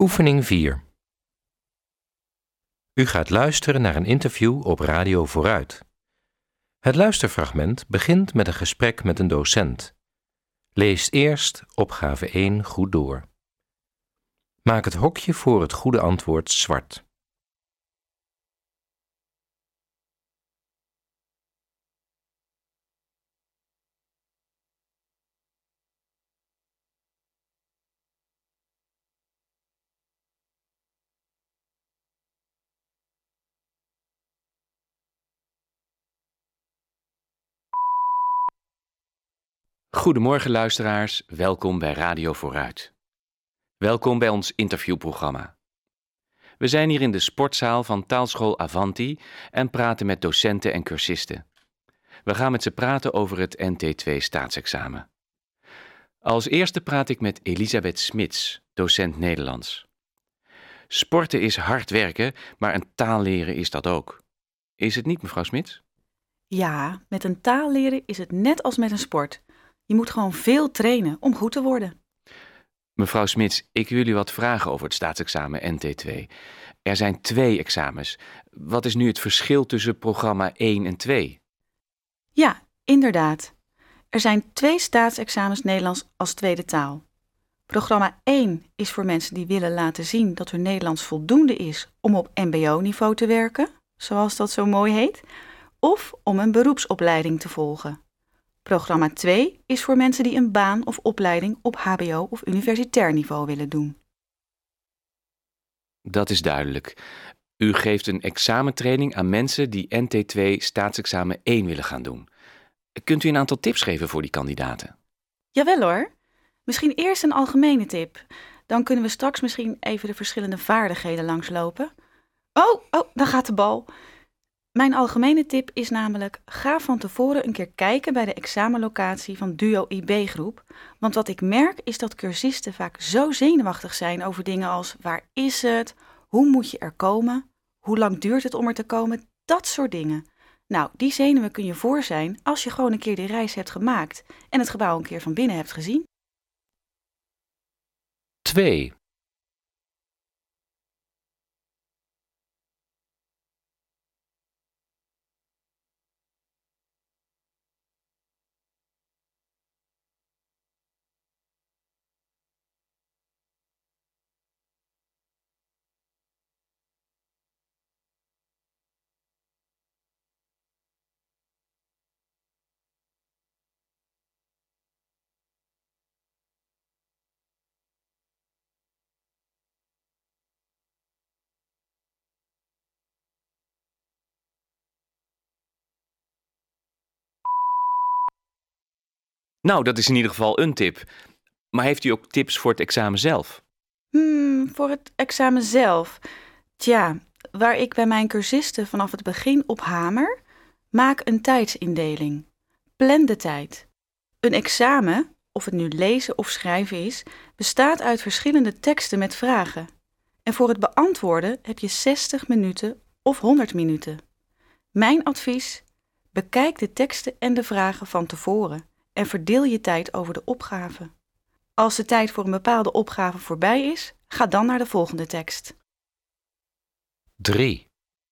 Oefening 4. U gaat luisteren naar een interview op Radio Vooruit. Het luisterfragment begint met een gesprek met een docent. Lees eerst opgave 1 goed door. Maak het hokje voor het goede antwoord zwart. Goedemorgen luisteraars, welkom bij Radio Vooruit. Welkom bij ons interviewprogramma. We zijn hier in de sportzaal van taalschool Avanti en praten met docenten en cursisten. We gaan met ze praten over het NT2 staatsexamen. Als eerste praat ik met Elisabeth Smits, docent Nederlands. Sporten is hard werken, maar een taal leren is dat ook. Is het niet, mevrouw Smits? Ja, met een taal leren is het net als met een sport. Je moet gewoon veel trainen om goed te worden. Mevrouw Smits, ik wil u wat vragen over het staatsexamen NT2. Er zijn 2 examens. Wat is nu het verschil tussen programma 1 en 2? Ja, inderdaad. Er zijn 2 staatsexamens Nederlands als tweede taal. Programma 1 is voor mensen die willen laten zien dat hun Nederlands voldoende is om op mbo-niveau te werken, zoals dat zo mooi heet, of om een beroepsopleiding te volgen. Programma 2 is voor mensen die een baan of opleiding op hbo- of universitair niveau willen doen. Dat is duidelijk. U geeft een examentraining aan mensen die NT2 staatsexamen 1 willen gaan doen. Kunt u een aantal tips geven voor die kandidaten? Jawel hoor. Misschien eerst een algemene tip. Dan kunnen we straks misschien even de verschillende vaardigheden langslopen. Oh, daar gaat de bal. Mijn algemene tip is namelijk, ga van tevoren een keer kijken bij de examenlocatie van Duo IB-groep. Want wat ik merk is dat cursisten vaak zo zenuwachtig zijn over dingen als waar is het, hoe moet je er komen, hoe lang duurt het om er te komen, dat soort dingen. Nou, die zenuwen kun je voor zijn als je gewoon een keer die reis hebt gemaakt en het gebouw een keer van binnen hebt gezien. 2. Nou, dat is in ieder geval een tip. Maar heeft u ook tips voor het examen zelf? Voor het examen zelf. Tja, waar ik bij mijn cursisten vanaf het begin op hamer, maak een tijdsindeling. Plan de tijd. Een examen, of het nu lezen of schrijven is, bestaat uit verschillende teksten met vragen. En voor het beantwoorden heb je 60 minuten of 100 minuten. Mijn advies: bekijk de teksten en de vragen van tevoren en verdeel je tijd over de opgave. Als de tijd voor een bepaalde opgave voorbij is, ga dan naar de volgende tekst. 3.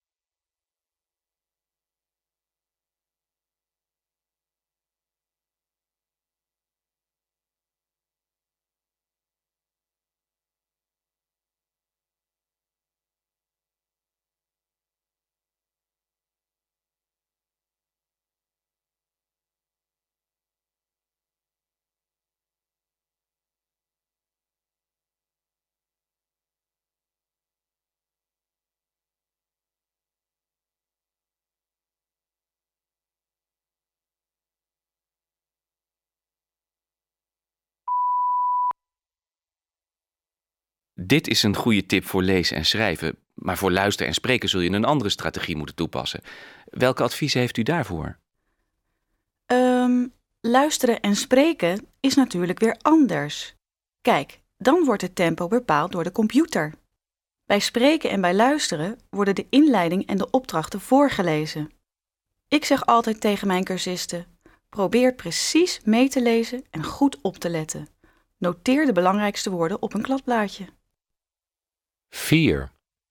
Dit is een goede tip voor lezen en schrijven, maar voor luisteren en spreken zul je een andere strategie moeten toepassen. Welke adviezen heeft u daarvoor? Luisteren en spreken is natuurlijk weer anders. Kijk, dan wordt het tempo bepaald door de computer. Bij spreken en bij luisteren worden de inleiding en de opdrachten voorgelezen. Ik zeg altijd tegen mijn cursisten: probeer precies mee te lezen en goed op te letten. Noteer de belangrijkste woorden op een kladblaadje. 4,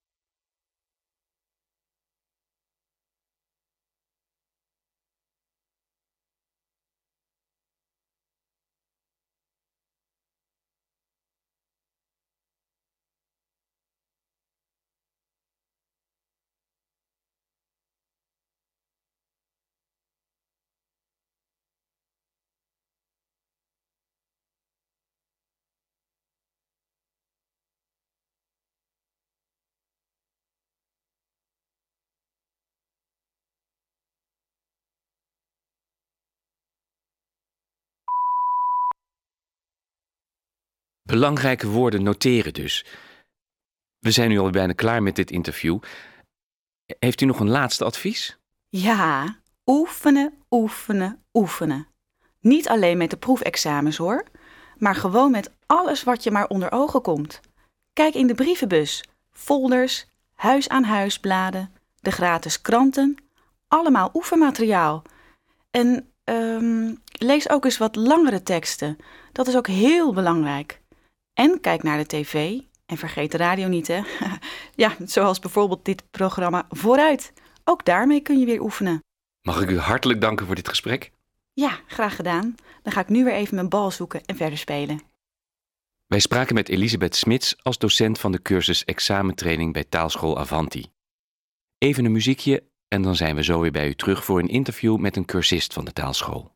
Belangrijke woorden noteren dus. We zijn nu al bijna klaar met dit interview. Heeft u nog een laatste advies? Ja, oefenen, oefenen, oefenen. Niet alleen met de proefexamens hoor, maar gewoon met alles wat je maar onder ogen komt. Kijk in de brievenbus, folders, huis-aan-huis bladen, de gratis kranten, allemaal oefenmateriaal. En lees ook eens wat langere teksten, dat is ook heel belangrijk. En kijk naar de tv en vergeet de radio niet hè. Ja, zoals bijvoorbeeld dit programma Vooruit. Ook daarmee kun je weer oefenen. Mag ik u hartelijk danken voor dit gesprek? Ja, graag gedaan. Dan ga ik nu weer even mijn bal zoeken en verder spelen. Wij spraken met Elisabeth Smits als docent van de cursus examentraining bij taalschool Avanti. Even een muziekje en dan zijn we zo weer bij u terug voor een interview met een cursist van de taalschool.